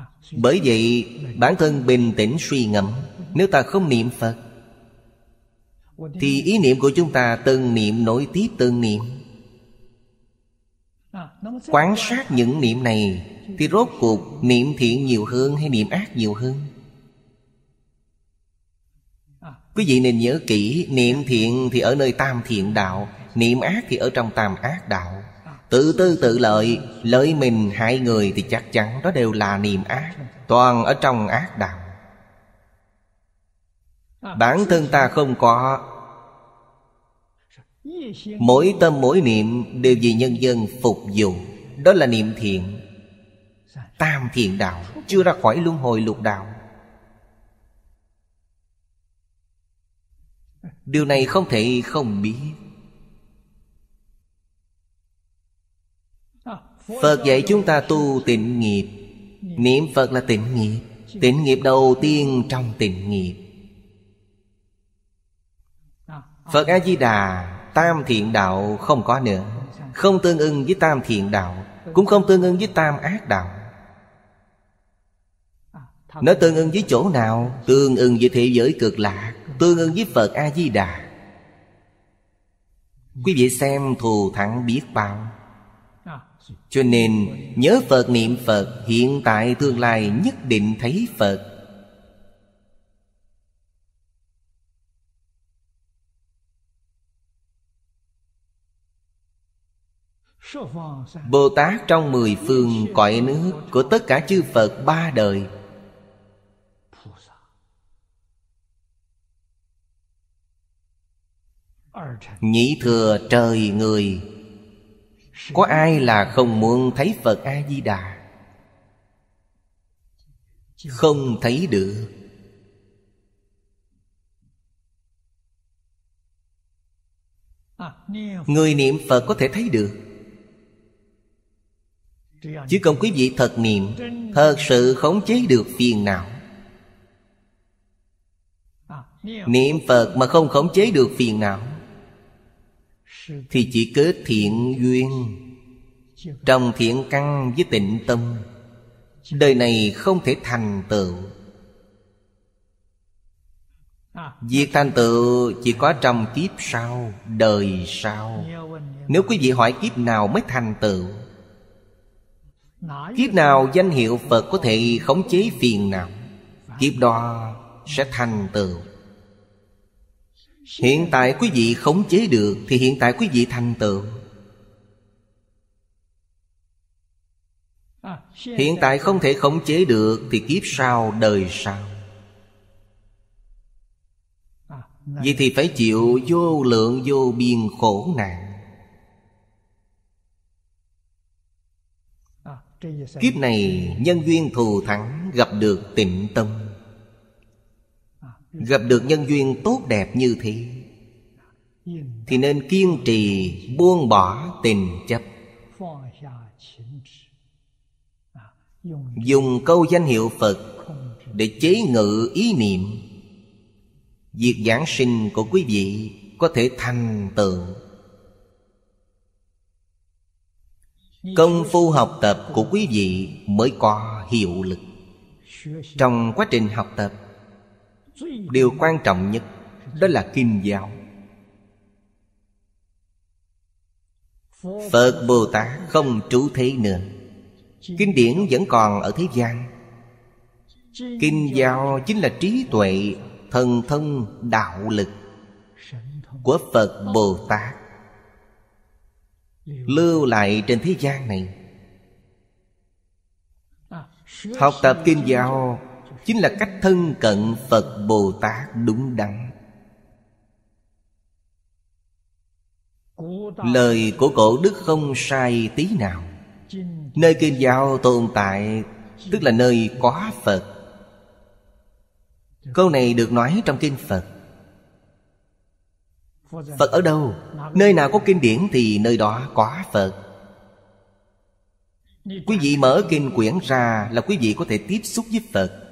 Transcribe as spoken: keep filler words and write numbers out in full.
Bởi vậy bản thân bình tĩnh suy ngẫm, nếu ta không niệm Phật thì ý niệm của chúng ta từng niệm nối tiếp từng niệm. Quan sát những niệm này thì rốt cuộc niệm thiện nhiều hơn hay niệm ác nhiều hơn? Quý vị nên nhớ kỹ, niệm thiện thì ở nơi tam thiện đạo, niệm ác thì ở trong tam ác đạo. Tự tư tự lợi, lợi mình hại người thì chắc chắn đó đều là niệm ác, toàn ở trong ác đạo. Bản thân ta không có, mỗi tâm mỗi niệm đều vì nhân dân phục vụ, đó là niệm thiện. Tam thiện đạo, chưa ra khỏi luân hồi lục đạo. Điều này không thể không biết. Phật dạy chúng ta tu tịnh nghiệp. Niệm Phật là tịnh nghiệp. Tịnh nghiệp đầu tiên trong tịnh nghiệp. Phật A-di-đà, tam thiện đạo không có nữa, không tương ưng với tam thiện đạo, cũng không tương ưng với tam ác đạo. Nó tương ưng với chỗ nào? Tương ưng với thế giới cực lạc, tương ưng với Phật A-di-đà. Quý vị xem thù thắng biết bao. Cho nên nhớ Phật niệm Phật, hiện tại tương lai nhất định thấy Phật. Bồ Tát trong mười phương cõi nước của tất cả chư Phật ba đời, nhị thừa trời người, có ai là không muốn thấy Phật A-di-đà? Không thấy được. Người niệm Phật có thể thấy được. Chứ không quý vị thật niệm, thật sự khống chế được phiền não. Niệm Phật mà không khống chế được phiền não thì chỉ kết thiện duyên, trồng thiện căn với tịnh tâm, đời này không thể thành tựu. Việc thành tựu chỉ có trong kiếp sau, đời sau. Nếu quý vị hỏi kiếp nào mới thành tựu, kiếp nào danh hiệu Phật có thể khống chế phiền não, kiếp đó sẽ thành tựu. Hiện tại quý vị khống chế được thì hiện tại quý vị thành tựu. Hiện tại không thể khống chế được thì kiếp sau, đời sau. Vậy thì phải chịu vô lượng vô biên khổ nạn. Kiếp này nhân duyên thù thắng, gặp được tịnh tâm, gặp được nhân duyên tốt đẹp như thế, thì nên kiên trì buông bỏ tình chấp. Dùng câu danh hiệu Phật để chế ngự ý niệm, việc giảng sinh của quý vị có thể thành tựu. Công phu học tập của quý vị mới có hiệu lực. Trong quá trình học tập, điều quan trọng nhất đó là kinh giáo. Phật Bồ Tát không trú thế nữa, kinh điển vẫn còn ở thế gian. Kinh giáo chính là trí tuệ, thần thông, đạo lực của Phật Bồ Tát lưu lại trên thế gian này. Học tập kinh giáo chính là cách thân cận Phật Bồ Tát đúng đắn. Lời của cổ đức không sai tí nào. Nơi kinh giáo tồn tại tức là nơi có Phật. Câu này được nói trong kinh Phật. Phật ở đâu? Nơi nào có kinh điển thì nơi đó có Phật. Quý vị mở kinh quyển ra là quý vị có thể tiếp xúc với Phật.